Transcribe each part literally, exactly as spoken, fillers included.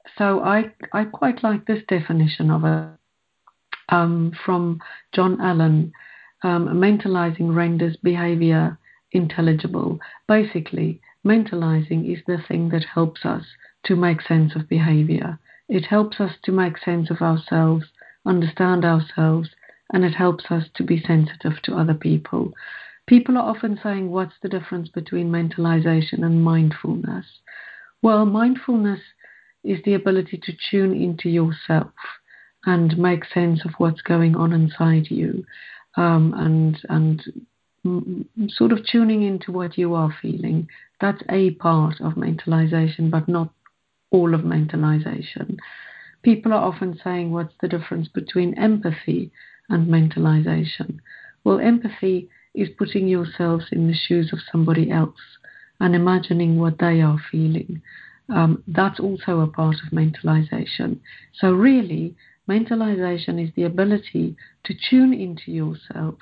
So I, I quite like this definition of it um, from John Allen. Um, mentalizing renders behavior intelligible. Basically, mentalizing is the thing that helps us to make sense of behavior. It helps us to make sense of ourselves, understand ourselves, and it helps us to be sensitive to other people. People are often saying, what's the difference between mentalization and mindfulness? Well, mindfulness is the ability to tune into yourself and make sense of what's going on inside you, um, and and mm, sort of tuning into what you are feeling. That's a part of mentalization, but not all of mentalization. People are often saying, what's the difference between empathy and mentalization? Well, empathy is putting yourselves in the shoes of somebody else and imagining what they are feeling. Um, that's also a part of mentalization. So, really, mentalization is the ability to tune into yourself,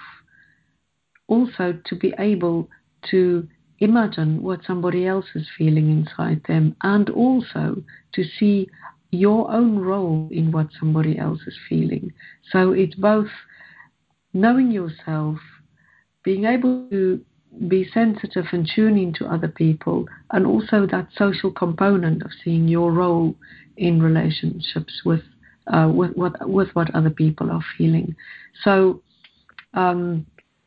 also to be able to imagine what somebody else is feeling inside them, and also to see your own role in what somebody else is feeling. So it's both knowing yourself, being able to be sensitive and tune into other people, and also that social component of seeing your role in relationships with uh, with what with what other people are feeling. So um,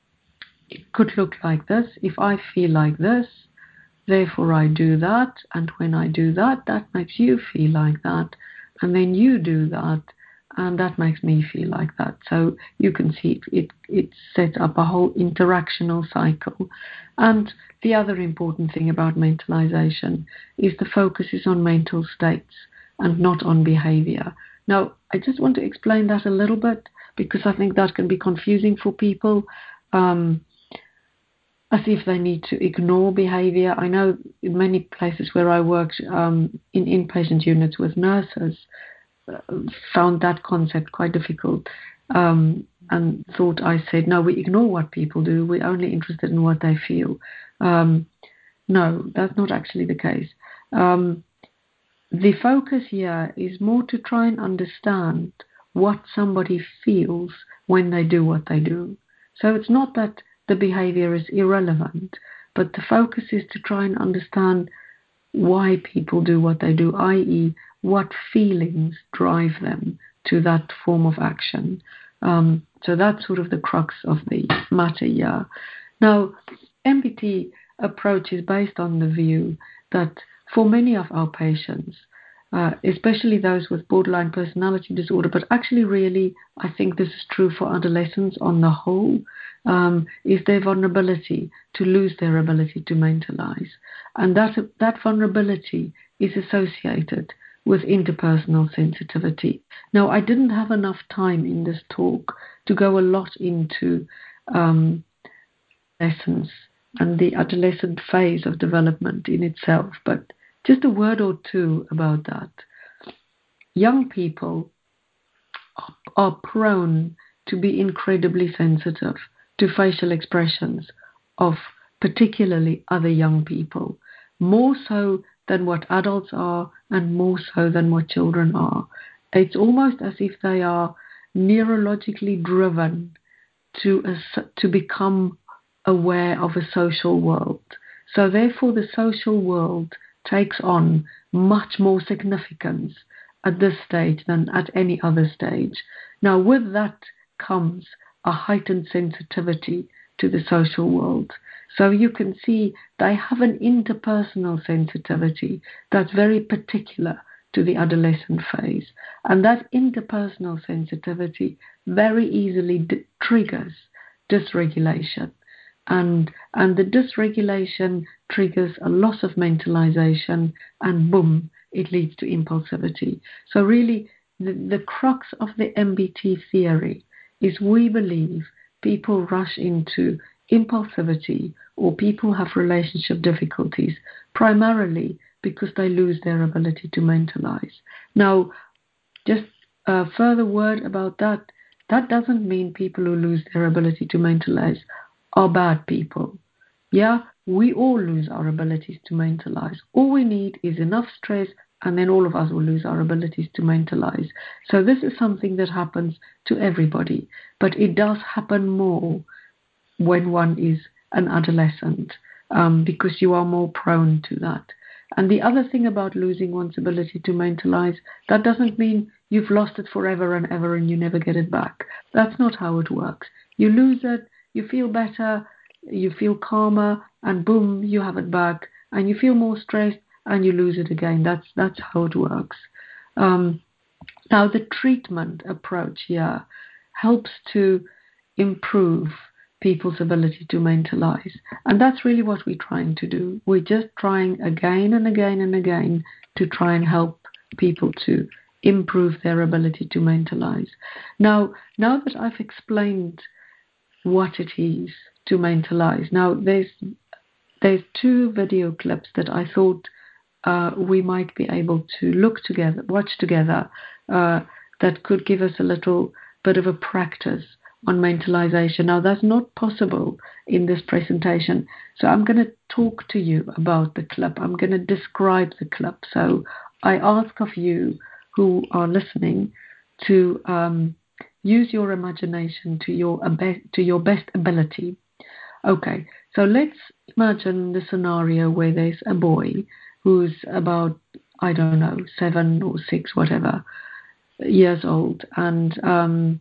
it could look like this. If I feel like this, therefore I do that, and when I do that, that makes you feel like that, and then you do that, and that makes me feel like that. So you can see it, it, it sets up a whole interactional cycle. And the other important thing about mentalization is the focus is on mental states and not on behavior. Now, I just want to explain that a little bit because I think that can be confusing for people. Um, as if they need to ignore behavior. I know in many places where I worked um, in inpatient units with nurses, uh, found that concept quite difficult, um, and thought I said, no, we ignore what people do, we're only interested in what they feel. Um, no, that's not actually the case. Um, the focus here is more to try and understand what somebody feels when they do what they do. So it's not that the behavior is irrelevant, but the focus is to try and understand why people do what they do, that is, what feelings drive them to that form of action. Um, so that's sort of the crux of the matter here. Now, M B T approach is based on the view that for many of our patients, uh, especially those with borderline personality disorder, but actually, really, I think this is true for adolescents on the whole, um, is their vulnerability to lose their ability to mentalize. And that, that vulnerability is associated with interpersonal sensitivity. Now, I didn't have enough time in this talk to go a lot into um, adolescence and the adolescent phase of development in itself, but just a word or two about that. Young people are prone to be incredibly sensitive to facial expressions of particularly other young people, more so than what adults are and more so than what children are. It's almost as if they are neurologically driven to a, to become aware of a social world. So therefore the social world takes on much more significance at this stage than at any other stage. Now with that comes a heightened sensitivity to the social world. So you can see they have an interpersonal sensitivity that's very particular to the adolescent phase. And that interpersonal sensitivity very easily d- triggers dysregulation. And, and the dysregulation triggers a loss of mentalization, and boom, it leads to impulsivity. So, really, the, the crux of the M B T theory is we believe people rush into impulsivity or people have relationship difficulties primarily because they lose their ability to mentalize. Now, just a further word about that. That doesn't mean people who lose their ability to mentalize are bad people. Yeah, we all lose our abilities to mentalize. All we need is enough stress and then all of us will lose our abilities to mentalize. So this is something that happens to everybody, but it does happen more when one is an adolescent, um, because you are more prone to that. And the other thing about losing one's ability to mentalize, that doesn't mean you've lost it forever and ever and you never get it back. That's not how it works. You lose it, you feel better, you feel calmer, and boom, you have it back, and you feel more stressed, and you lose it again. That's that's how it works. Um, now, the treatment approach here helps to improve people's ability to mentalize. And that's really what we're trying to do. We're just trying again and again and again to try and help people to improve their ability to mentalize. Now, now that I've explained what it is to mentalize, now there's there's two video clips that I thought uh, we might be able to look together, watch together, uh, that could give us a little bit of a practice on mentalization. Now, that's not possible in this presentation, so I'm going to talk to you about the clip. I'm going to describe the clip. So I ask of you who are listening to um, use your imagination to your to your best ability. Okay, so let's imagine the scenario where there's a boy who's about, I don't know, seven or six, whatever, years old, and um,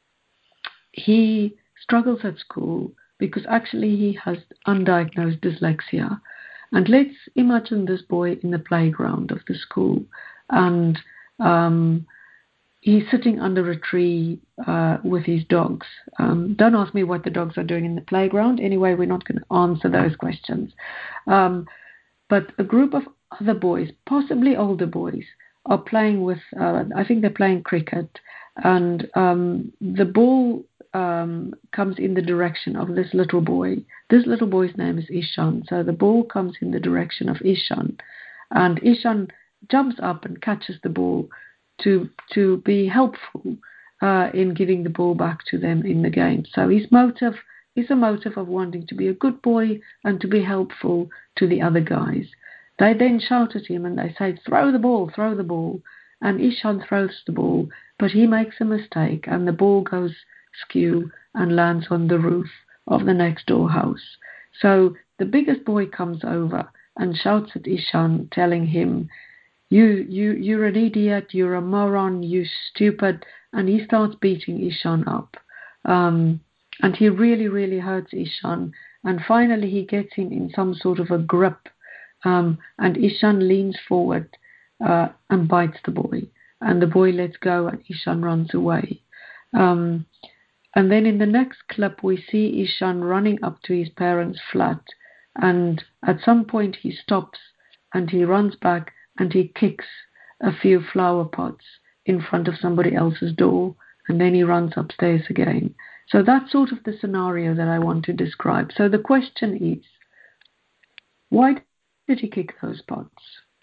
he struggles at school because actually he has undiagnosed dyslexia. And let's imagine this boy in the playground of the school, and um, he's sitting under a tree uh, with his dogs. Um, don't ask me what the dogs are doing in the playground. Anyway, we're not going to answer those questions. Um, but a group of other boys, possibly older boys, are playing with, uh, I think they're playing cricket, and um, the ball um, comes in the direction of this little boy. This little boy's name is Ishan, so the ball comes in the direction of Ishan, and Ishan jumps up and catches the ball to to be helpful uh, in giving the ball back to them in the game. So his motive is a motive of wanting to be a good boy and to be helpful to the other guys. They then shout at him and they say, "Throw the ball, throw the ball." And Ishan throws the ball, but he makes a mistake and the ball goes skew and lands on the roof of the next door house. So the biggest boy comes over and shouts at Ishan, telling him, You, you, you're an idiot, you're a moron, you stupid. And he starts beating Ishan up. Um, and he really, really hurts Ishan. And finally he gets him in some sort of a grip. Um, and Ishan leans forward uh, and bites the boy. And the boy lets go and Ishan runs away. Um, and then in the next clip we see Ishan running up to his parents' flat. And at some point he stops and he runs back and he kicks a few flower pots in front of somebody else's door, and then he runs upstairs again. So that's sort of the scenario that I want to describe. So the question is, why did he kick those pots?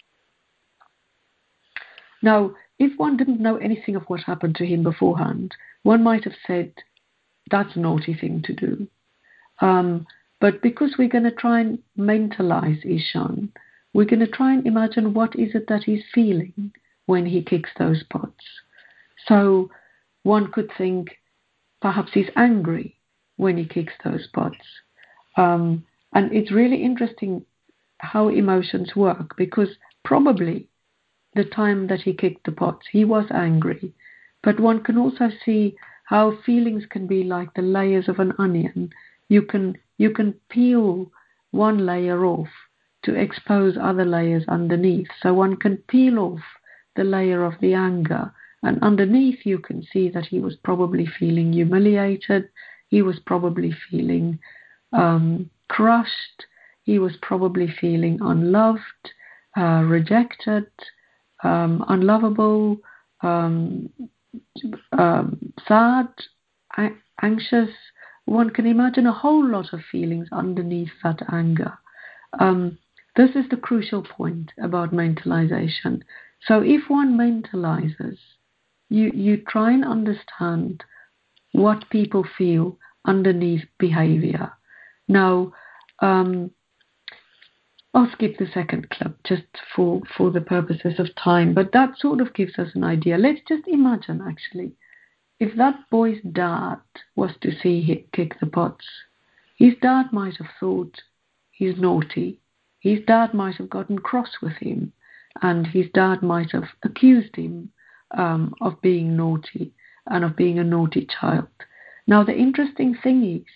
Now, if one didn't know anything of what happened to him beforehand, one might have said, that's a naughty thing to do. Um, but because we're going to try and mentalize Ishan, we're going to try and imagine what is it that he's feeling when he kicks those pots. So one could think perhaps he's angry when he kicks those pots. Um, and it's really interesting how emotions work, because probably the time that he kicked the pots, he was angry. But one can also see how feelings can be like the layers of an onion. You can, you can peel one layer off to expose other layers underneath. So one can peel off the layer of the anger, and underneath you can see that he was probably feeling humiliated, he was probably feeling um, crushed, he was probably feeling unloved, uh, rejected, um, unlovable, um, um, sad, a- anxious. One can imagine a whole lot of feelings underneath that anger. Um, This is the crucial point about mentalization. So if one mentalizes, you, you try and understand what people feel underneath behavior. Now, um, I'll skip the second clip just for, for the purposes of time, but that sort of gives us an idea. Let's just imagine, actually, if that boy's dad was to see him kick the pots, his dad might have thought he's naughty. His dad might have gotten cross with him, and his dad might have accused him um, of being naughty and of being a naughty child. Now, the interesting thing is,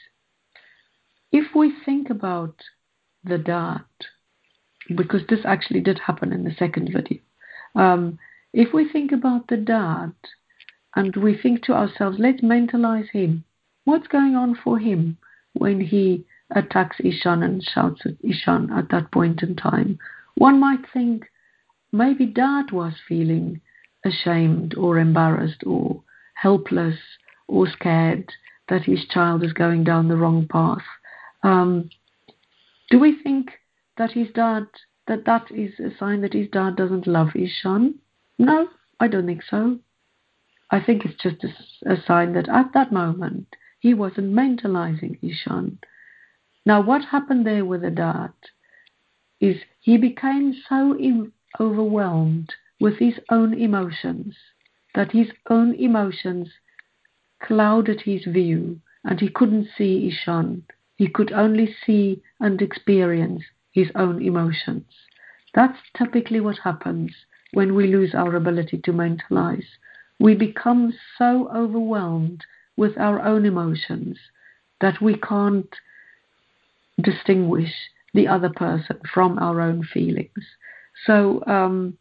if we think about the dad, because this actually did happen in the second video, um, if we think about the dad and we think to ourselves, let's mentalize him. What's going on for him when he attacks Ishan and shouts at Ishan at that point in time? One might think maybe dad was feeling ashamed or embarrassed or helpless or scared that his child is going down the wrong path. Um, do we think that his dad, that that is a sign that his dad doesn't love Ishan? No, I don't think so. I think it's just a, a sign that at that moment he wasn't mentalizing Ishan. Now, what happened there with the dad is he became so in, overwhelmed with his own emotions that his own emotions clouded his view, and he couldn't see Ishan. He could only see and experience his own emotions. That's typically what happens when we lose our ability to mentalize. We become so overwhelmed with our own emotions that we can't distinguish the other person from our own feelings. So um,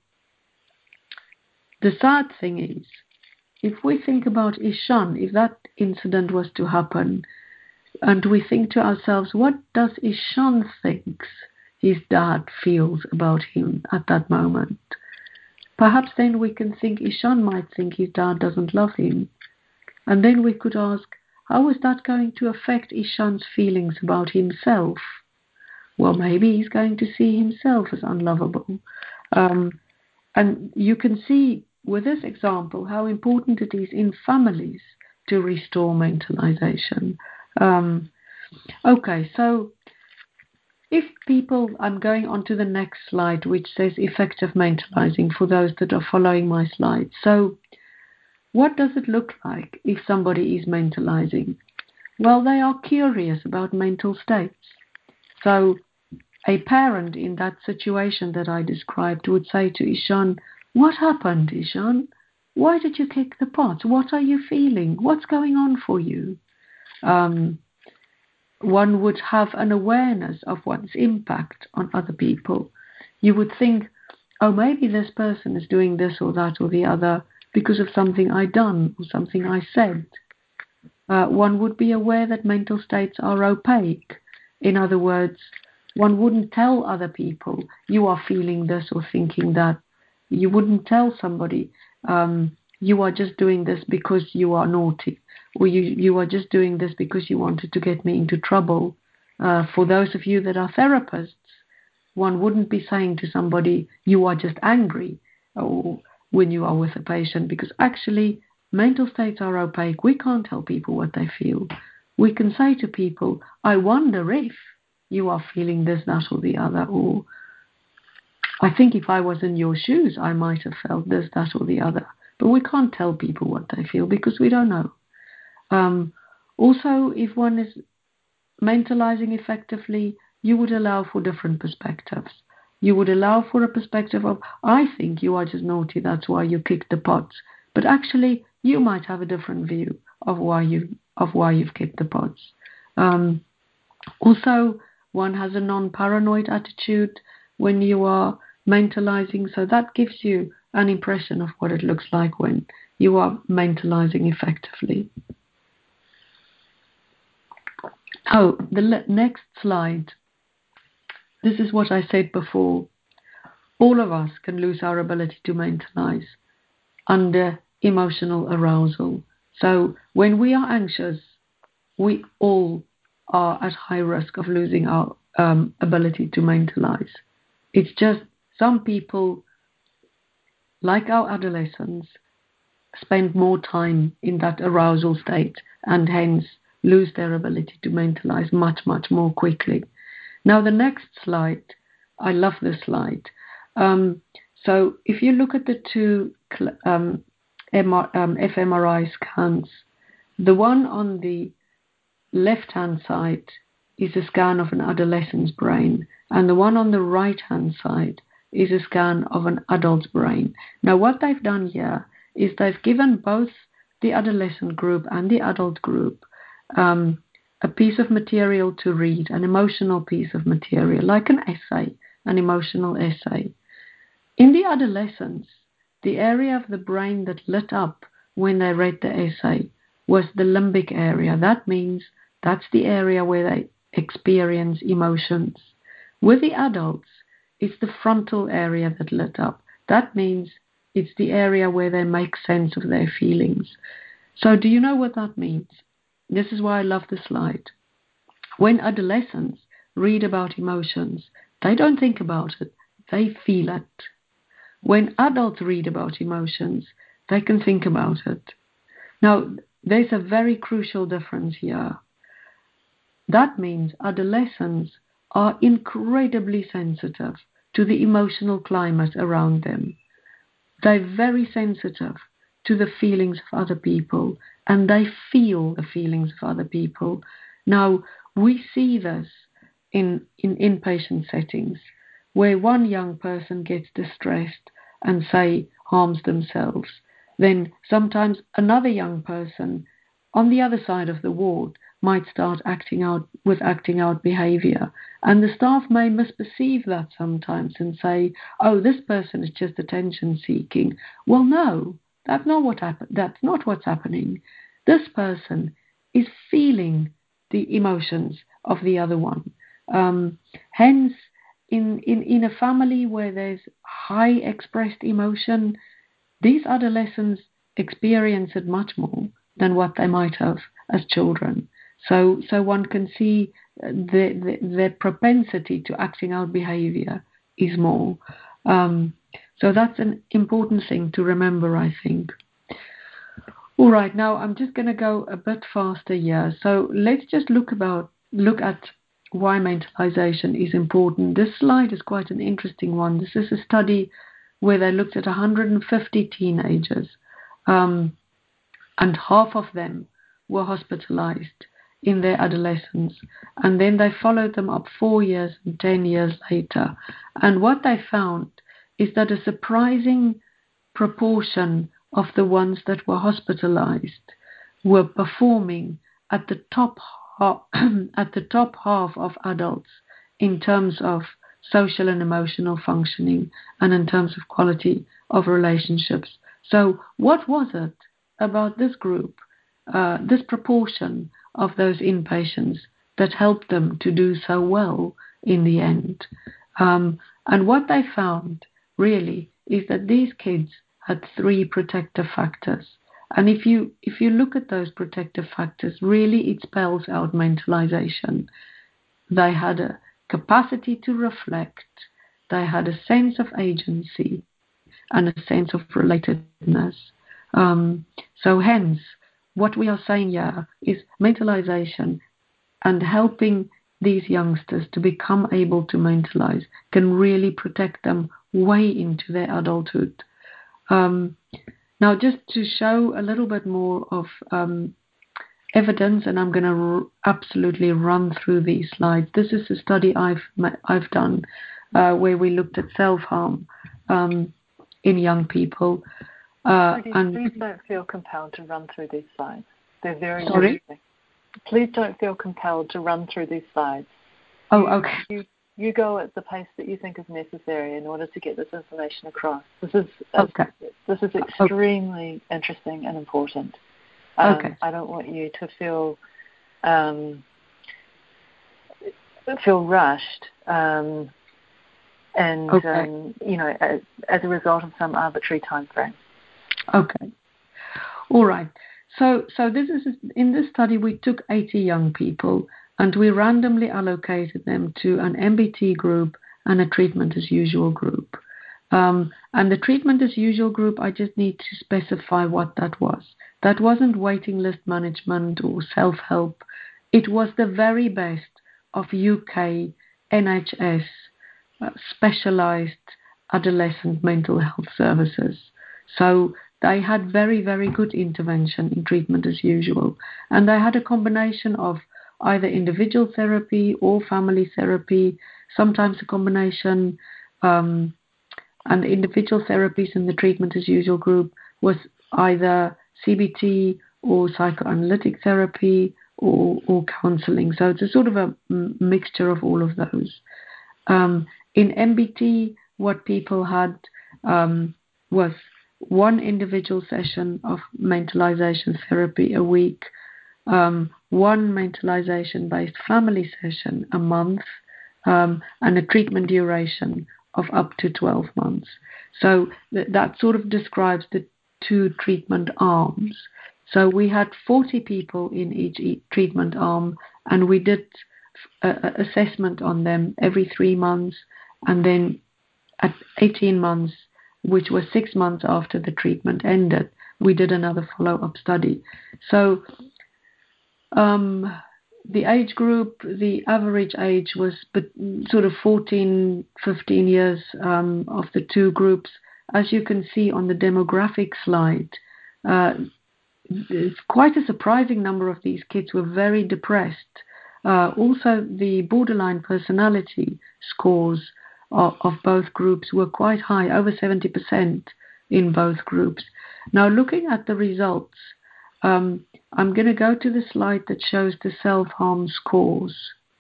the sad thing is, if we think about Ishan, if that incident was to happen, and we think to ourselves, what does Ishan think his dad feels about him at that moment? Perhaps then we can think Ishan might think his dad doesn't love him. And then we could ask, how is that going to affect Ishan's feelings about himself? Well, maybe he's going to see himself as unlovable. Um, and you can see with this example how important it is in families to restore mentalization. Um, okay, so if people, I'm going on to the next slide, which says effective mentalizing for those that are following my slide. So what does it look like if somebody is mentalizing? Well, they are curious about mental states. So a parent in that situation that I described would say to Ishan, what happened, Ishan? Why did you kick the pot? What are you feeling? What's going on for you? Um, one would have an awareness of one's impact on other people. You would think, oh, maybe this person is doing this or that or the other because of something I done or something I said. Uh, one would be aware that mental states are opaque. In other words, one wouldn't tell other people, you are feeling this or thinking that. You wouldn't tell somebody, um, you are just doing this because you are naughty, or you, you are just doing this because you wanted to get me into trouble. Uh, for those of you that are therapists, one wouldn't be saying to somebody, you are just angry, or when you are with a patient, because actually mental states are opaque. We can't tell people what they feel. We can say to people, I wonder if you are feeling this, that, or the other, or I think if I was in your shoes, I might have felt this, that, or the other. But we can't tell people what they feel because we don't know. Um, also, if one is mentalizing effectively, you would allow for different perspectives. You would allow for a perspective of, I think you are just naughty, that's why you kicked the pots. But actually, you might have a different view of why you of why you've kicked the pots. Um, also, one has a non-paranoid attitude when you are mentalizing, so that gives you an impression of what it looks like when you are mentalizing effectively. Oh, the le- next slide. This is what I said before. All of us can lose our ability to mentalize under emotional arousal. So when we are anxious, we all are at high risk of losing our um, ability to mentalize. It's just some people, like our adolescents, spend more time in that arousal state and hence lose their ability to mentalize much, much more quickly. Now, the next slide I love this slide. Um, so if you look at the two um, M R, um, fMRI scans, the one on the left-hand side is a scan of an adolescent's brain, and the one on the right-hand side is a scan of an adult's brain. Now, what they've done here is they've given both the adolescent group and the adult group um, a piece of material to read, an emotional piece of material, like an essay, an emotional essay. In the adolescents, the area of the brain that lit up when they read the essay was the limbic area. That means that's the area where they experience emotions. With the adults, it's the frontal area that lit up. That means it's the area where they make sense of their feelings. So do you know what that means? This is why I love the slide. When adolescents read about emotions, they don't think about it, they feel it. When adults read about emotions, they can think about it. Now, there's a very crucial difference here. That means adolescents are incredibly sensitive to the emotional climate around them. They're very sensitive to the feelings of other people, and they feel the feelings of other people. Now, we see this in, in inpatient settings, where one young person gets distressed and, say, harms themselves. Then sometimes another young person on the other side of the ward might start acting out with acting out behavior. And the staff may misperceive that sometimes and say, oh, this person is just attention seeking. Well, no, that's not what happen- that's not what's happening. This person is feeling the emotions of the other one. Um, hence, in, in, in a family where there's high expressed emotion, these adolescents experience it much more than what they might have as children. So, so one can see the, the, the propensity to acting out behavior is more. Um, so that's an important thing to remember, I think. All right, now I'm just going to go a bit faster here. So let's just look about look at why mentalization is important. This slide is quite an interesting one. This is a study where they looked at one hundred fifty teenagers, um, and half of them were hospitalized in their adolescence, and then they followed them up four years and ten years later. And what they found is that a surprising proportion of the ones that were hospitalized were performing at the top ha- at the top half of adults in terms of social and emotional functioning and in terms of quality of relationships. So what was it about this group, uh, this proportion of those inpatients that helped them to do so well in the end? Um, and what they found really is that these kids had three protective factors. And if you if you look at those protective factors, really it spells out mentalization. They had a capacity to reflect, they had a sense of agency and a sense of relatedness. Um, so hence, what we are saying here is mentalization and helping these youngsters to become able to mentalize can really protect them way into their adulthood. Um, now, just to show a little bit more of um, evidence, and I'm going to r- absolutely run through these slides. This is a study I've I've done uh, where we looked at self-harm um, in young people. Uh, please, and please don't feel compelled to run through these slides. They're very sorry? interesting. Please don't feel compelled to run through these slides. Oh, you, okay. You, you go at the pace that you think is necessary in order to get this information across. This is okay. This is extremely okay. interesting and important. Um, okay. I don't want you to feel um, feel rushed, um, and okay. um, you know, as, as a result of some arbitrary time frame. Okay. All right. So, so this is in this study we took eighty young people and we randomly allocated them to an M B T group and a treatment as usual group. Um, and the treatment as usual group, I just need to specify what that was. That wasn't waiting list management or self-help. It was the very best of U K N H S uh, specialized adolescent mental health services. So they had very, very good intervention in treatment as usual. And they had a combination of either individual therapy or family therapy, sometimes a combination. Um, and the individual therapies in the treatment as usual group was either C B T or psychoanalytic therapy or, or counseling. So it's a sort of a m- mixture of all of those. Um, in M B T, what people had um, was one individual session of mentalization therapy a week, um, one mentalization-based family session a month, um, and a treatment duration of up to twelve months. So th- that sort of describes the two treatment arms. So we had forty people in each e- treatment arm, and we did a, a assessment on them every three months, and then at eighteen months, which was six months after the treatment ended, we did another follow-up study. So um, the age group, the average age was sort of fourteen, fifteen years um, of the two groups. As you can see on the demographic slide, uh, it's quite a surprising number of these kids were very depressed. Uh, also, the borderline personality scores of, of both groups were quite high, over seventy percent in both groups. Now, looking at the results, um, I'm going to go to the slide that shows the self-harm scores.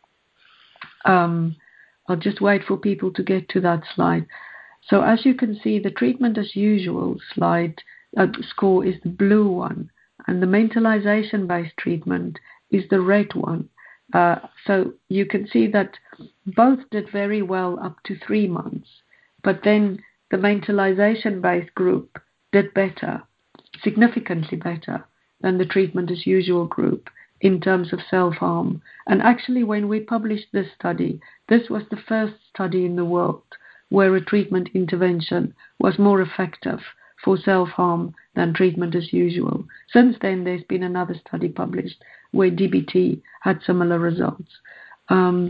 Um, I'll just wait for people to get to that slide. So as you can see, the treatment as usual slide uh, score is the blue one, and the mentalization-based treatment is the red one. Uh, so you can see that both did very well up to three months, but then the mentalization-based group did better, significantly better than the treatment as usual group in terms of self-harm. And actually, when we published this study, this was the first study in the world where a treatment intervention was more effective for self-harm than treatment as usual. Since then, there's been another study published where D B T had similar results. Um,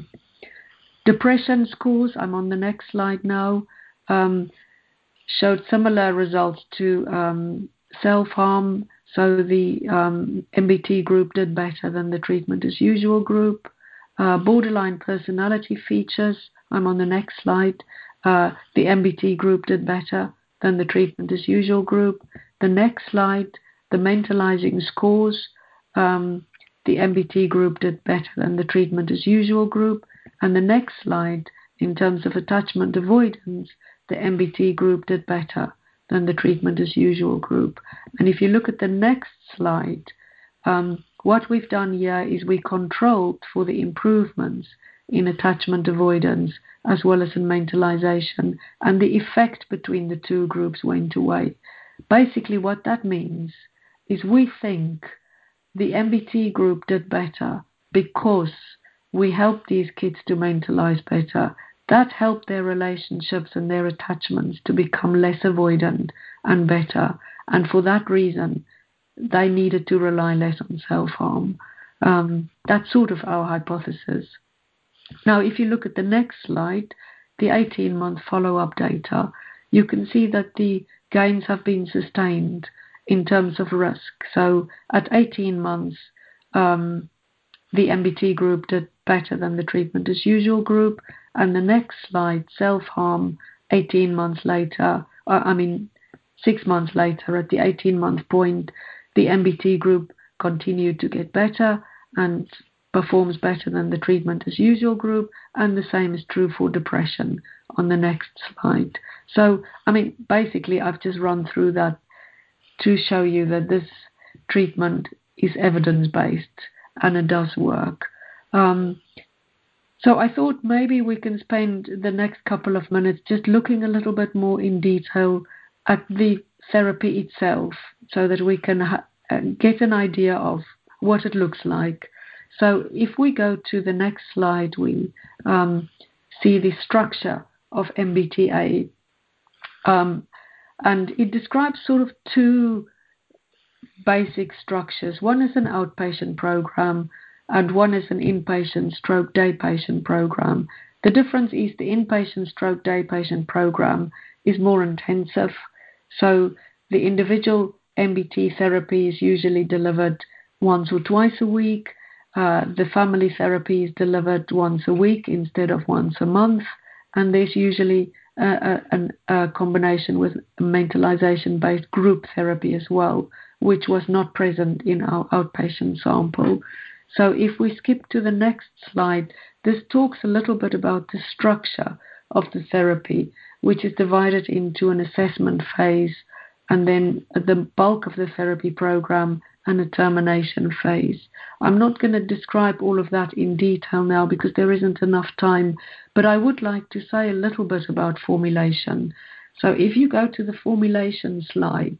depression scores, I'm on the next slide now, um, showed similar results to um, self-harm. So the um, M B T group did better than the treatment as usual group. Uh, borderline personality features, I'm on the next slide. Uh, the M B T group did better than the treatment as usual group. The next slide, the mentalizing scores, um, the M B T group did better than the treatment as usual group. And the next slide, in terms of attachment avoidance, the M B T group did better than the treatment as usual group. And if you look at the next slide, um, what we've done here is we controlled for the improvements in attachment avoidance as well as in mentalization, and the effect between the two groups went away. Basically, what that means is we think the M B T group did better because we helped these kids to mentalize better. That helped their relationships and their attachments to become less avoidant and better. And for that reason, they needed to rely less on self-harm. Um, that's sort of our hypothesis. Now, if you look at the next slide, the eighteen-month follow-up data, you can see that the gains have been sustained in terms of risk. So at eighteen months, um, the M B T group did better than the treatment as usual group. And the next slide, self-harm, eighteen months later, uh, I mean, six months later, at the eighteen-month point, the M B T group continued to get better and performs better than the treatment as usual group, and the same is true for depression on the next slide. So, I mean, basically, I've just run through that to show you that this treatment is evidence-based and it does work. Um, so I thought maybe we can spend the next couple of minutes just looking a little bit more in detail at the therapy itself so that we can ha- get an idea of what it looks like. So if we go to the next slide, we um, see the structure of M B T A. Um, and it describes sort of two basic structures. One is an outpatient program and one is an inpatient stroke day patient program. The difference is the inpatient stroke day patient program is more intensive. So the individual M B T therapy is usually delivered once or twice a week. Uh, the family therapy is delivered once a week instead of once a month. And there's usually a, a, a combination with mentalization-based group therapy as well, which was not present in our outpatient sample. So if we skip to the next slide, this talks a little bit about the structure of the therapy, which is divided into an assessment phase and then the bulk of the therapy program and a termination phase. I'm not going to describe all of that in detail now because there isn't enough time, but I would like to say a little bit about formulation. So if you go to the formulation slide,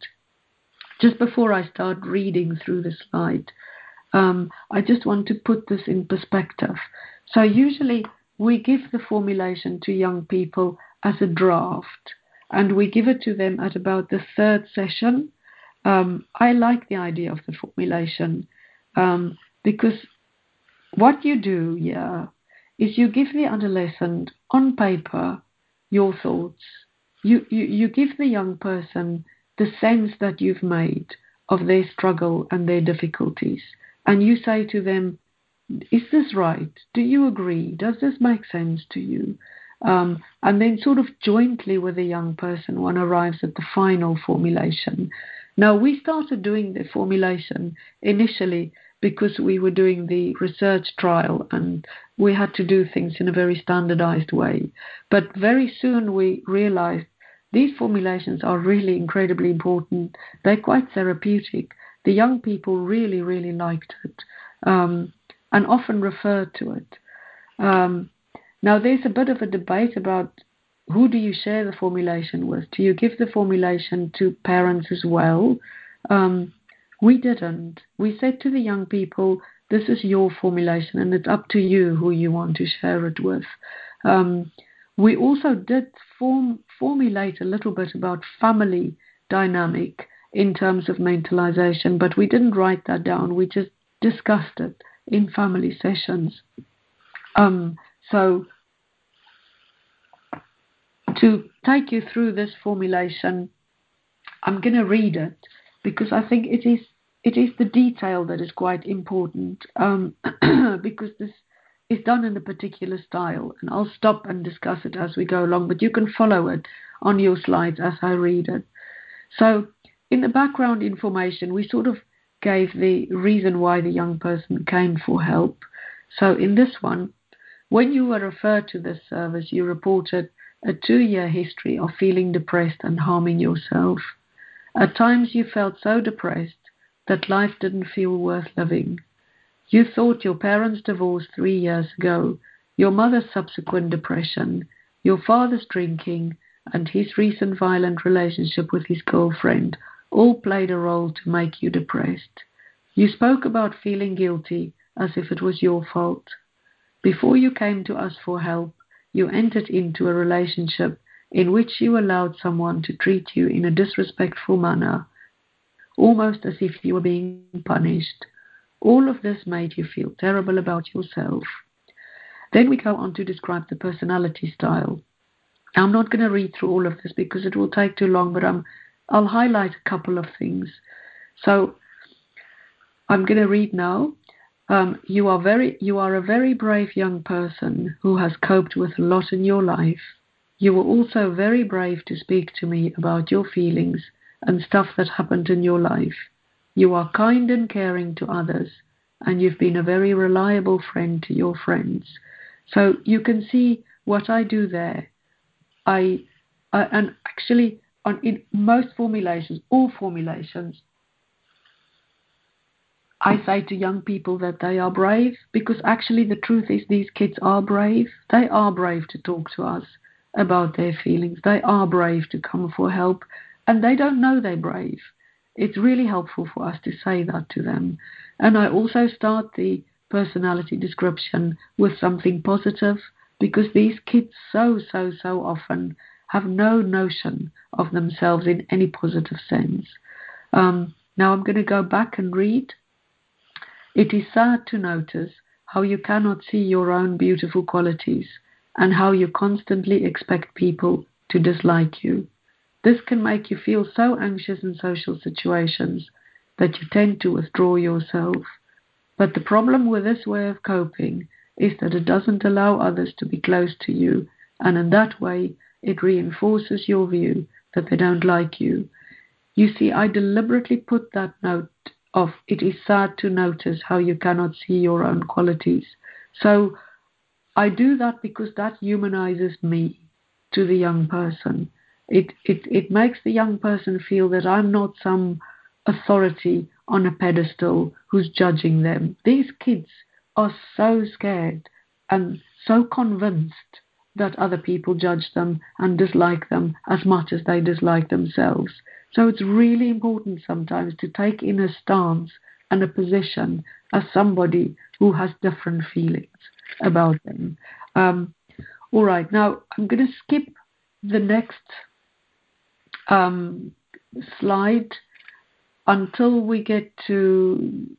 just before I start reading through the slide, um, I just want to put this in perspective. So usually we give the formulation to young people as a draft, and we give it to them at about the third session. Um, I like the idea of the formulation um, because what you do here is you give the adolescent on paper your thoughts. You, you, you give the young person the sense that you've made of their struggle and their difficulties. And you say to them, is this right? Do you agree? Does this make sense to you? Um, and then sort of jointly with the young person, one arrives at the final formulation. Now, we started doing the formulation initially because we were doing the research trial and we had to do things in a very standardized way. But very soon we realized these formulations are really incredibly important. They're quite therapeutic. The young people really, really liked it um, and often referred to it. Um, now, there's a bit of a debate about who do you share the formulation with? Do you give the formulation to parents as well? Um, we didn't. We said to the young people, this is your formulation and it's up to you who you want to share it with. Um, we also did form, formulate a little bit about family dynamic in terms of mentalization, but we didn't write that down. We just discussed it in family sessions. Um, so to take you through this formulation, I'm going to read it because I think it is it is the detail that is quite important um, because this is done in a particular style, and I'll stop and discuss it as we go along, but you can follow it on your slides as I read it. So in the background information, we sort of gave the reason why the young person came for help. So in this one, when you were referred to this service, you reported a two-year history of feeling depressed and harming yourself. At times you felt so depressed that life didn't feel worth living. You thought your parents' divorce three years ago, your mother's subsequent depression, your father's drinking, and his recent violent relationship with his girlfriend all played a role to make you depressed. You spoke about feeling guilty as if it was your fault. Before you came to us for help, you entered into a relationship in which you allowed someone to treat you in a disrespectful manner, almost as if you were being punished. All of this made you feel terrible about yourself. Then we go on to describe the personality style. I'm not going to read through all of this because it will take too long, but I'm, I'll highlight a couple of things. So I'm going to read now. Um, you are very, you are a very brave young person who has coped with a lot in your life. You were also very brave to speak to me about your feelings and stuff that happened in your life. You are kind and caring to others, and you've been a very reliable friend to your friends. So you can see what I do there. I, I and actually on in most formulations, all formulations, I say to young people that they are brave because actually the truth is these kids are brave. They are brave to talk to us about their feelings. They are brave to come for help, and they don't know they're brave. It's really helpful for us to say that to them. And I also start the personality description with something positive because these kids so, so, so often have no notion of themselves in any positive sense. Um, now I'm going to go back and read. It is sad to notice how you cannot see your own beautiful qualities and how you constantly expect people to dislike you. This can make you feel so anxious in social situations that you tend to withdraw yourself. But the problem with this way of coping is that it doesn't allow others to be close to you, and in that way it reinforces your view that they don't like you. You see, I deliberately put that note of it is sad to notice how you cannot see your own qualities. So I do that because that humanizes me to the young person. It, it, it makes the young person feel that I'm not some authority on a pedestal who's judging them. These kids are so scared and so convinced that other people judge them and dislike them as much as they dislike themselves. So it's really important sometimes to take in a stance and a position as somebody who has different feelings about them. Um, all right, now I'm going to skip the next um, slide until we get to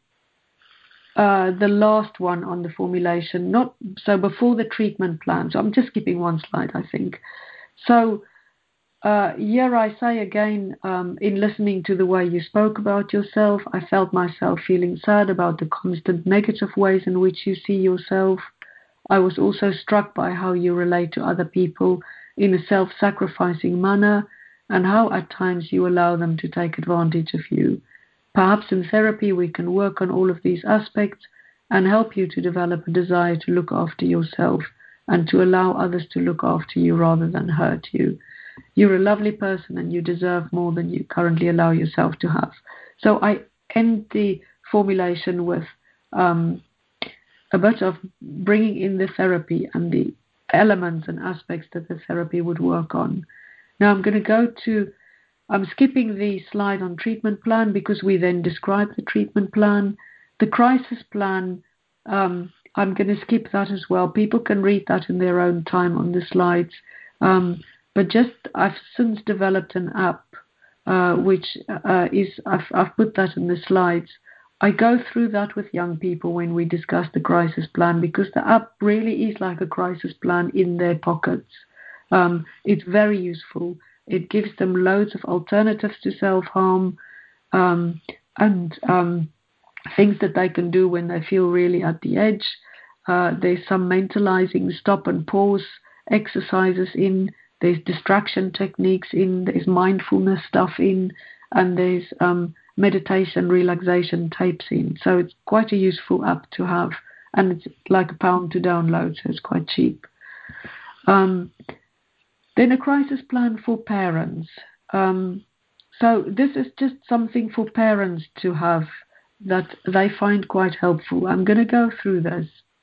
uh, the last one on the formulation. Not so before the treatment plan. So I'm just skipping one slide, I think. So uh, here I say again, um, in listening to the way you spoke about yourself, I felt myself feeling sad about the constant negative ways in which you see yourself. I was also struck by how you relate to other people in a self-sacrificing manner and how at times you allow them to take advantage of you. Perhaps in therapy we can work on all of these aspects and help you to develop a desire to look after yourself and to allow others to look after you rather than hurt you. You're a lovely person and you deserve more than you currently allow yourself to have. So I end the formulation with um, a bit of bringing in the therapy and the elements and aspects that the therapy would work on. Now I'm going to go to, I'm skipping the slide on treatment plan because we then describe the treatment plan. The crisis plan, um, I'm going to skip that as well. People can read that in their own time on the slides. Um, but just, I've since developed an app, uh, which uh, is, I've, I've put that in the slides. I go through that with young people when we discuss the crisis plan because the app really is like a crisis plan in their pockets. Um, it's very useful. It gives them loads of alternatives to self-harm um, and um, things that they can do when they feel really at the edge. Uh, there's some mentalizing stop and pause exercises in. There's distraction techniques in. There's mindfulness stuff in. And there's um, meditation, relaxation tapes in. So it's quite a useful app to have. And it's like a pound to download, so it's quite cheap. Um, Then a crisis plan for parents. Um, so this is just something for parents to have that they find quite helpful. I'm going to go through this.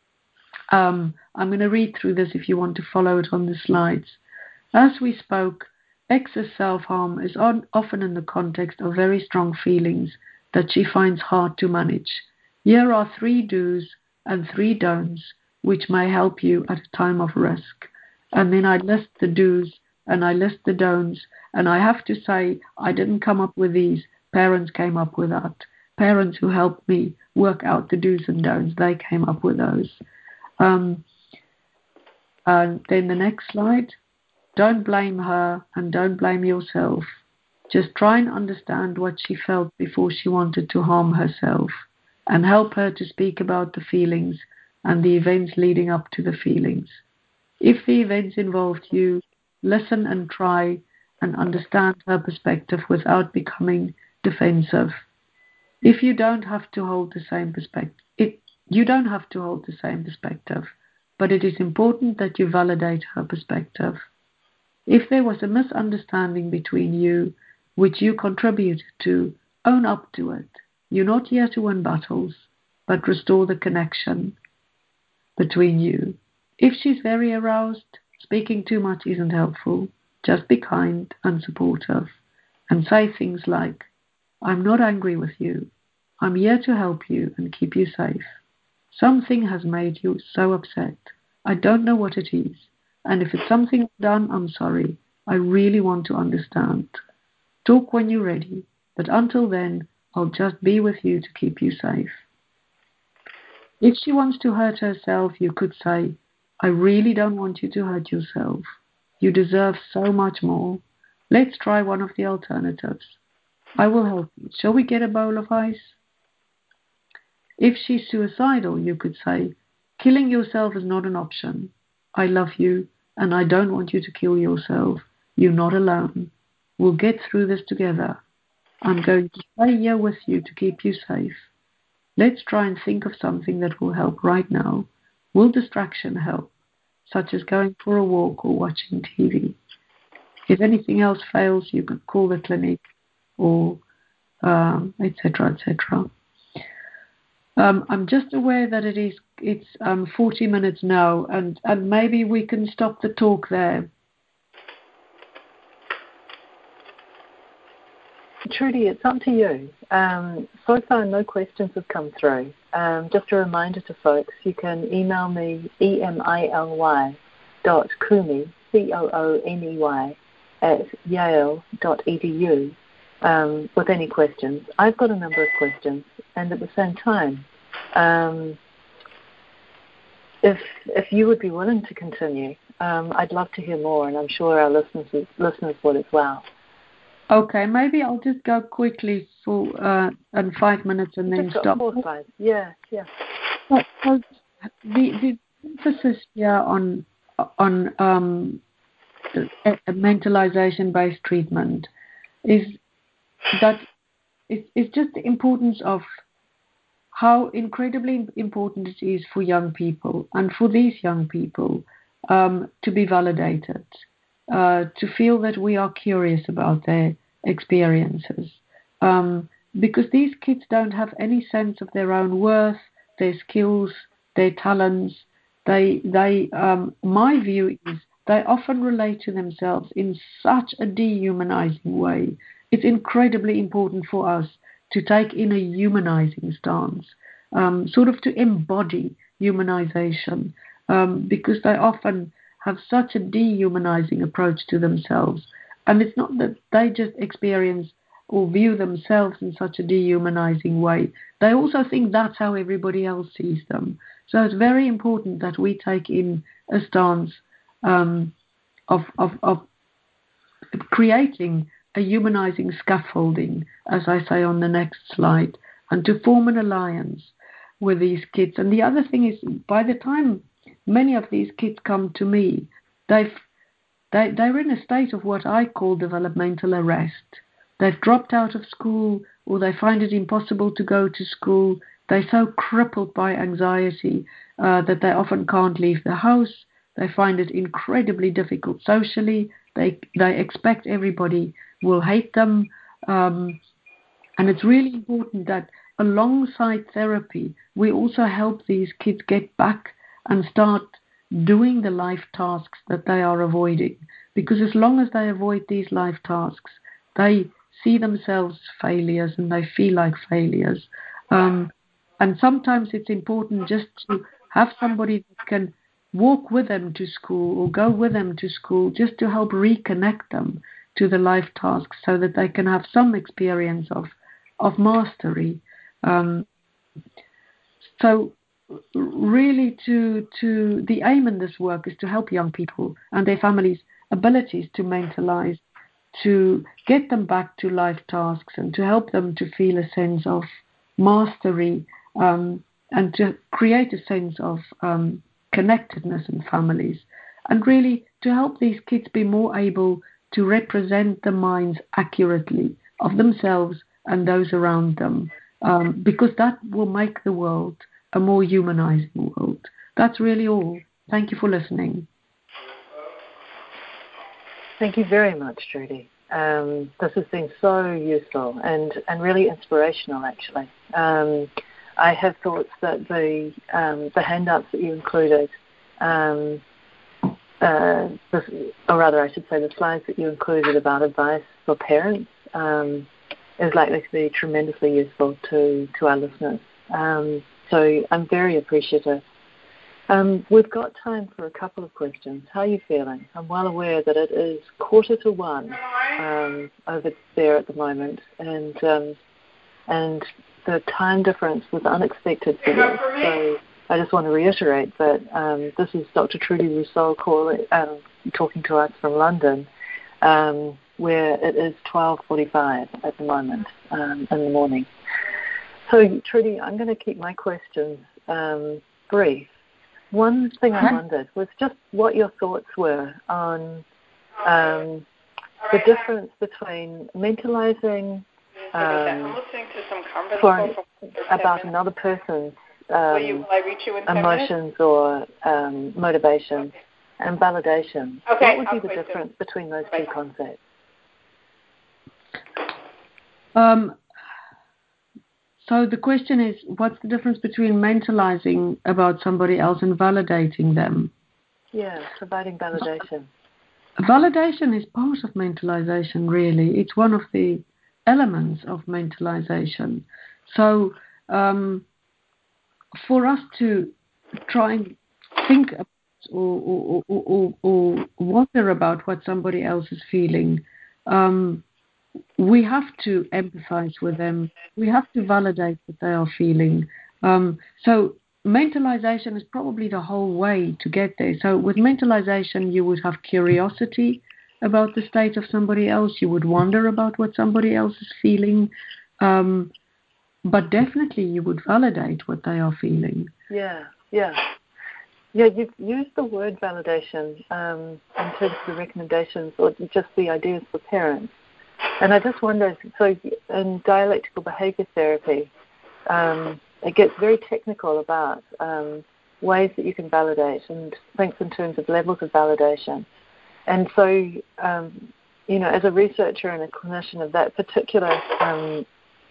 Um, I'm going to read through this if you want to follow it on the slides. As we spoke, excess self-harm is on, often in the context of very strong feelings that she finds hard to manage. Here are three do's and three don'ts which may help you at a time of risk. And then I list the do's and I list the don'ts. And I have to say, I didn't come up with these. Parents came up with that. Parents who helped me work out the do's and don'ts, they came up with those. Um, and then the next slide. Don't blame her and don't blame yourself. Just try and understand what she felt before she wanted to harm herself and help her to speak about the feelings and the events leading up to the feelings. If the events involved you, listen and try and understand her perspective without becoming defensive. If you don't have to hold the same perspective, it, you don't have to hold the same perspective, but it is important that you validate her perspective. If there was a misunderstanding between you, which you contributed to, own up to it. You're not here to win battles, but restore the connection between you. If she's very aroused, speaking too much isn't helpful. Just be kind and supportive and say things like, I'm not angry with you. I'm here to help you and keep you safe. Something has made you so upset. I don't know what it is. And if it's something I've done, I'm sorry. I really want to understand. Talk when you're ready, but until then, I'll just be with you to keep you safe. If she wants to hurt herself, you could say, I really don't want you to hurt yourself. You deserve so much more. Let's try one of the alternatives. I will help you. Shall we get a bowl of ice? If she's suicidal, you could say, killing yourself is not an option. I love you, and I don't want you to kill yourself. You're not alone. We'll get through this together. I'm going to stay here with you to keep you safe. Let's try and think of something that will help right now. Will distraction help, such as going for a walk or watching T V? If anything else fails, you can call the clinic or um, et cetera, et cetera. Um, I'm just aware that it is it's um, forty minutes now, and, and maybe we can stop the talk there. Trudy, it's up to you. Um, so far, no questions have come through. Um, just a reminder to folks, you can email me, E M I L Y dot Cooney, C O O N E Y, at yale dot e d u um, with any questions. I've got a number of questions, and at the same time, um, if if you would be willing to continue, um, I'd love to hear more, and I'm sure our listeners listeners would as well. Okay, maybe I'll just go quickly for uh, in five minutes and then just stop. Four slides. Yeah, yeah. So, so the the emphasis here on on um, mentalization-based treatment is that it's, it's just the importance of how incredibly important it is for young people and for these young people um, to be validated, uh, to feel that we are curious about their experiences. Um, because these kids don't have any sense of their own worth, their skills, their talents. They, they, um, my view is they often relate to themselves in such a dehumanizing way. It's incredibly important for us to take in a humanizing stance, um, sort of to embody humanization, um, because they often have such a dehumanizing approach to themselves. And it's not that they just experience or view themselves in such a dehumanizing way. They also think that's how everybody else sees them. So it's very important that we take in a stance um, of, of, of creating a humanizing scaffolding, as I say on the next slide, and to form an alliance with these kids. And the other thing is, by the time many of these kids come to me, they've, they, they're in a state of what I call developmental arrest. They've dropped out of school, or they find it impossible to go to school. They're so crippled by anxiety uh, that they often can't leave the house. They find it incredibly difficult socially. They they expect everybody will hate them. Um, and it's really important that alongside therapy, we also help these kids get back and start doing the life tasks that they are avoiding. Because as long as they avoid these life tasks, they see themselves failures and they feel like failures. Um, and sometimes it's important just to have somebody that can walk with them to school or go with them to school just to help reconnect them to the life tasks so that they can have some experience of, of mastery. Um, so really to, to the aim in this work is to help young people and their families' abilities to mentalize, to get them back to life tasks and to help them to feel a sense of mastery um, and to create a sense of um, connectedness in families, and really to help these kids be more able to represent the minds accurately of themselves and those around them, um, because that will make the world a more humanizing world. That's really all. Thank you for listening. Thank you very much, Trudy. Um, this has been so useful and, and really inspirational, actually. Um, I have thoughts that the um, the handouts that you included, um, uh, this, or rather I should say the slides that you included about advice for parents um, is likely to be tremendously useful to, to our listeners. Um, so I'm very appreciative. Um, we've got time for a couple of questions. How are you feeling? I'm well aware that it is quarter to one um, over there at the moment, and um, and the time difference was unexpected for you. So I just want to reiterate that um, this is Doctor Trudy Rousseau call, um, talking to us from London, um, where it is twelve forty-five at the moment um, in the morning. So, Trudy, I'm going to keep my questions um, brief. One thing I wondered was just what your thoughts were on um, the difference between mentalizing um, for, about another person's um, you, emotions or um, motivation and validation. Okay, what would be the difference them. between those two concepts? Um, so the question is, what's the difference between mentalizing about somebody else and validating them? Yeah, providing validation. Validation is part of mentalization, really. It's one of the elements of mentalization. So um, for us to try and think about or, or, or, or wonder about what somebody else is feeling, um, we have to empathize with them. We have to validate what they are feeling. Um, so mentalization is probably the whole way to get there. So with mentalization, you would have curiosity about the state of somebody else. You would wonder about what somebody else is feeling. Um, but definitely you would validate what they are feeling. Yeah, yeah. Yeah, you've used the word validation um, in terms of the recommendations or just the ideas for parents. And I just wonder, so in dialectical behaviour therapy, um, it gets very technical about um, ways that you can validate and thinks in terms of levels of validation. And so, um, you know, as a researcher and a clinician of that particular um,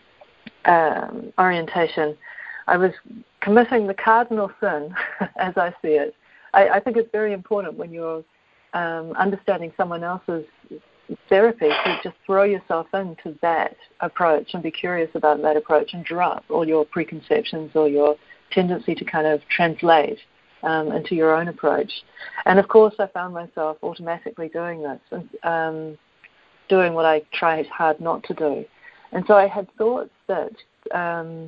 um, orientation, I was committing the cardinal sin, as I see it. I, I think it's very important when you're um, understanding someone else's therapy to just throw yourself into that approach and be curious about that approach and drop all your preconceptions or your tendency to kind of translate um, into your own approach. And of course, I found myself automatically doing this and um, doing what I tried hard not to do. And so I had thoughts that um,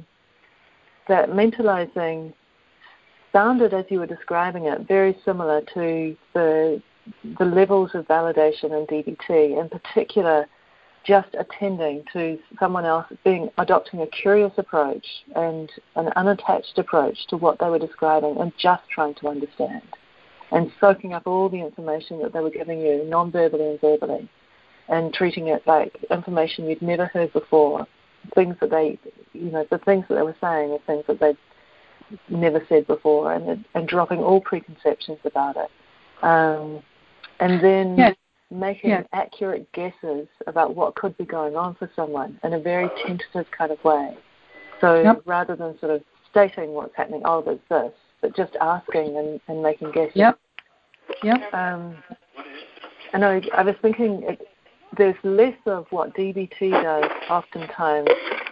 that mentalizing sounded, as you were describing it, very similar to the the levels of validation in D B T, in particular just attending to someone else being adopting a curious approach and an unattached approach to what they were describing and just trying to understand and soaking up all the information that they were giving you non-verbally and verbally and treating it like information you'd never heard before, things that they, you know, the things that they were saying are things that they'd never said before, and, and dropping all preconceptions about it. Um, And then yes. making yes. accurate guesses about what could be going on for someone in a very tentative kind of way. So yep. rather than sort of stating what's happening, oh, there's this, but just asking and, and making guesses. Yep. Yep. Um, and I, I was thinking it, there's less of what D B T does oftentimes,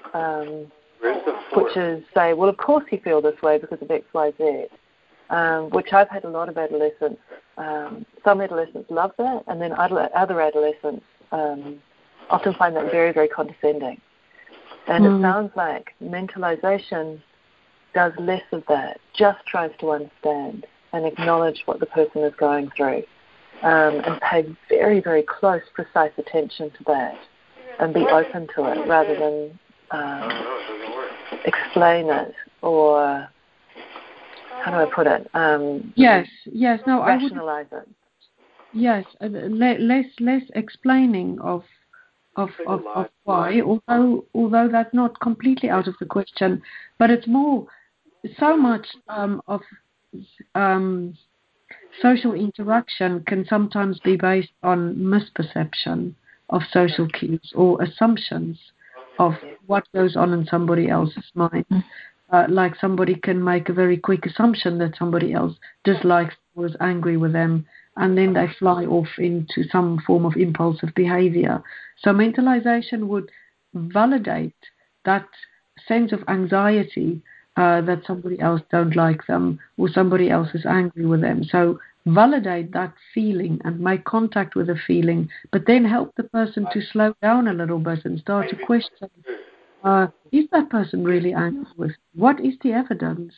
um, which is say, well, of course you feel this way because of X, Y, Z. Um, which I've had a lot of adolescents. Um, some adolescents love that, and then other, other adolescents um, often find that very, very condescending. And mm. it sounds like mentalization does less of that, just tries to understand and acknowledge what the person is going through um, and pay very, very close, precise attention to that and be open to it rather than um, explain it or... How do I put it? Um, yes, yes. No, I would rationalize it. Yes, uh, le- less less explaining of of of, of why, although although that's not completely out of the question, but it's more so much um, of um, social interaction can sometimes be based on misperception of social cues or assumptions of what goes on in somebody else's mind. Uh, like somebody can make a very quick assumption that somebody else dislikes or is angry with them, and then they fly off into some form of impulsive behavior. So mentalization would validate that sense of anxiety uh, that somebody else don't like them or somebody else is angry with them. So validate that feeling and make contact with the feeling, but then help the person to slow down a little bit and start to question, Uh, is that person really angry with? What is the evidence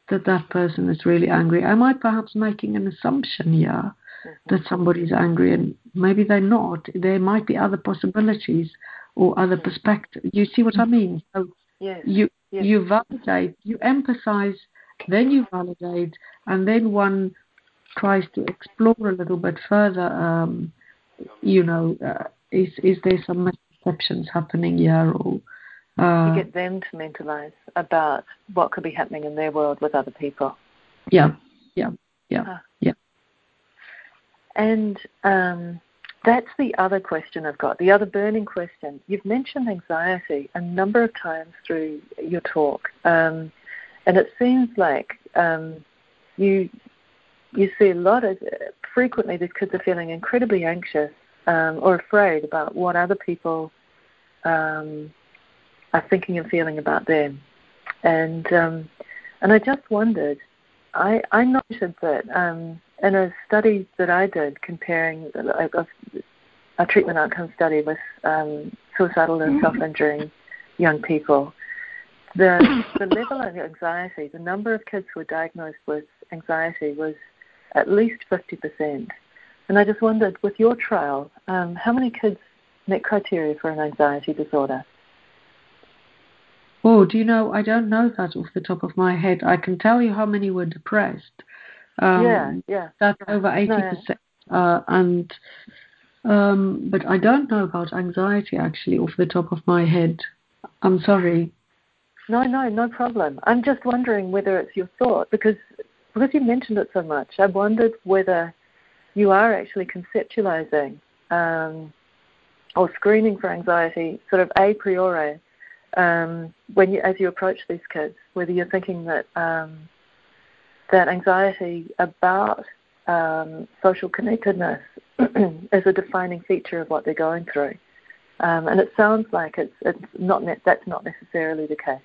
that that person is really angry. Am I perhaps making an assumption here mm-hmm. that somebody's angry, and maybe they're not? There might be other possibilities or other mm-hmm. perspectives. You see what I mean? So yes. you yes. you validate, you empathize, then you validate, and then one tries to explore a little bit further. Um, you know, uh, is is there some misconceptions happening here, or uh, you get them to mentalize about what could be happening in their world with other people. Yeah, yeah, yeah, huh. yeah. And um, that's the other question I've got, the other burning question. You've mentioned anxiety a number of times through your talk, um, and it seems like um, you you see a lot of, frequently these kids are feeling incredibly anxious um, or afraid about what other people um, are thinking and feeling about them. And um, and I just wondered, I, I noted that um, in a study that I did comparing a, a treatment outcome study with um, suicidal and self-injuring young people, the, the level of anxiety, the number of kids who were diagnosed with anxiety was at least fifty percent. And I just wondered, with your trial, um, how many kids met criteria for an anxiety disorder? Oh, do you know, I don't know that off the top of my head. I can tell you how many were depressed. Um, yeah, yeah. That's over eighty percent. No, yeah. uh, and um, but I don't know about anxiety, actually, off the top of my head. I'm sorry. No, no, no problem. I'm just wondering whether it's your thought, because because you mentioned it so much, I wondered whether you are actually conceptualizing um, or screening for anxiety sort of a priori um, when you, as you approach these kids, whether you're thinking that um, that anxiety about um, social connectedness is a defining feature of what they're going through, um, and it sounds like it's it's not ne- that's not necessarily the case.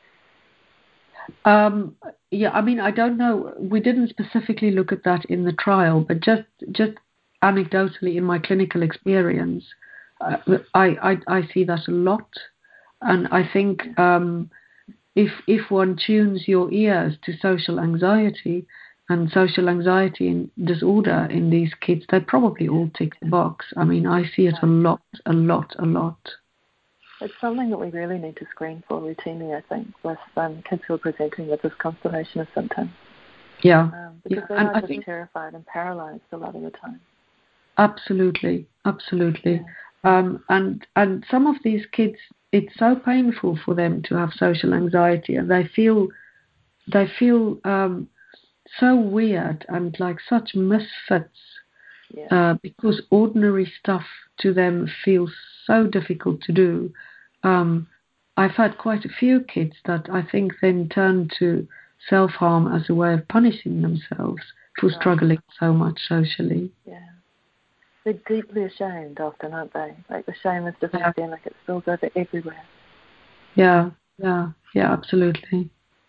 Um, yeah, I mean, I don't know. We didn't specifically look at that in the trial, but just just anecdotally in my clinical experience, uh, I, I I see that a lot, and I think um, if if one tunes your ears to social anxiety and social anxiety and disorder in these kids, they probably all tick the box. I mean, I see it a lot, a lot, a lot. It's something that we really need to screen for routinely, I think, with um, kids who are presenting with this constellation of symptoms. Yeah. Um, because yeah. they and are I just think terrified and paralyzed a lot of the time. Absolutely, absolutely. Yeah. Um, and and some of these kids, it's so painful for them to have social anxiety, and they feel they feel um, so weird and like such misfits. Yeah. Uh, because ordinary stuff to them feels so difficult to do. Um, I've had quite a few kids that I think then turn to self-harm as a way of punishing themselves for Right. struggling so much socially. Yeah. They're deeply ashamed often, aren't they? Like the shame is just Yeah. like it spills over everywhere. Yeah, yeah, yeah, absolutely.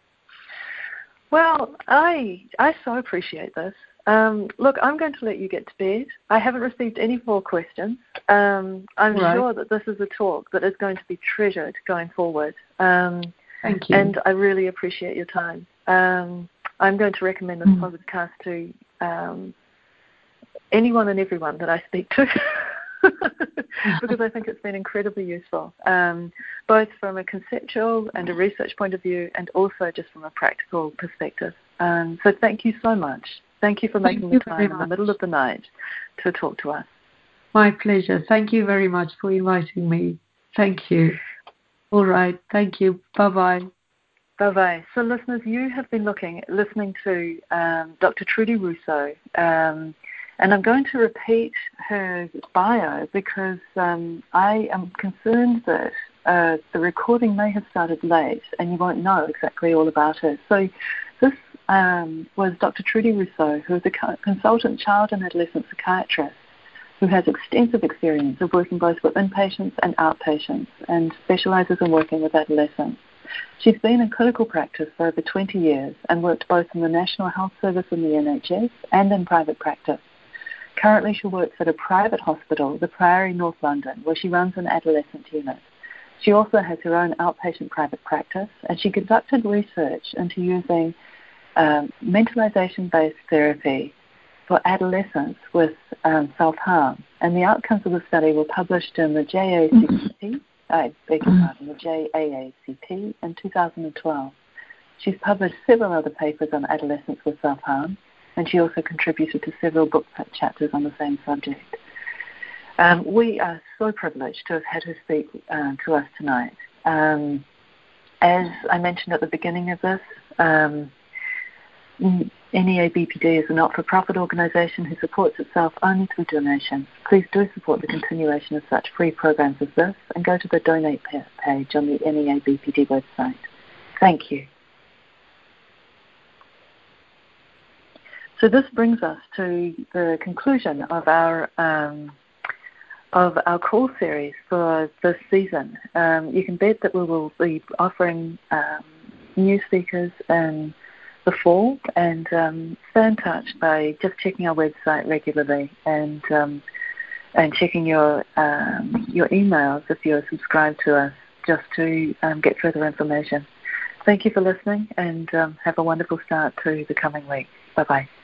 Well, I I so appreciate this. Um, look, I'm going to let you get to bed. I haven't received any more questions. Um, I'm right. sure that this is a talk that is going to be treasured going forward. Um, Thank you. And I really appreciate your time. Um, I'm going to recommend this mm. podcast to um, anyone and everyone that I speak to because I think it's been incredibly useful, um, both from a conceptual and a research point of view and also just from a practical perspective. Um, so thank you so much. Thank you for making Thank the time in the middle of the night to talk to us. My pleasure. Thank you very much for inviting me. Thank you. All right. Thank you. Bye-bye. Bye-bye. So listeners, you have been looking, listening to um, Doctor Trudy Russo, um, and I'm going to repeat her bio because um, I am concerned that uh, the recording may have started late and you won't know exactly all about it. So this um, was Doctor Trudy Russo, who is a consultant child and adolescent psychiatrist who has extensive experience of working both with inpatients and outpatients and specialises in working with adolescents. She's been in clinical practice for over twenty years and worked both in the National Health Service in the N H S and in private practice. Currently she works at a private hospital, the Priory, North London, where she runs an adolescent unit. She also has her own outpatient private practice, and she conducted research into using um, mentalization-based therapy for adolescents with um, self-harm. And the outcomes of the study were published in the J A C P, I beg your pardon, the J A A C P in two thousand twelve. She's published several other papers on adolescents with self-harm, and she also contributed to several book chapters on the same subject. Um, we are so privileged to have had her speak uh, to us tonight. Um, as I mentioned at the beginning of this, um, N E A B P D is a not-for-profit organisation who supports itself only through donations. Please do support the continuation of such free programs as this and go to the donate page on the N E A B P D website. Thank you. So this brings us to the conclusion of our um, of our call series for this season. Um, you can bet that we will be offering um, new speakers in the fall, and um, stay in touch by just checking our website regularly and um, and checking your um, your emails if you're subscribed to us, just to um, get further information. Thank you for listening, and um, have a wonderful start to the coming week. Bye bye.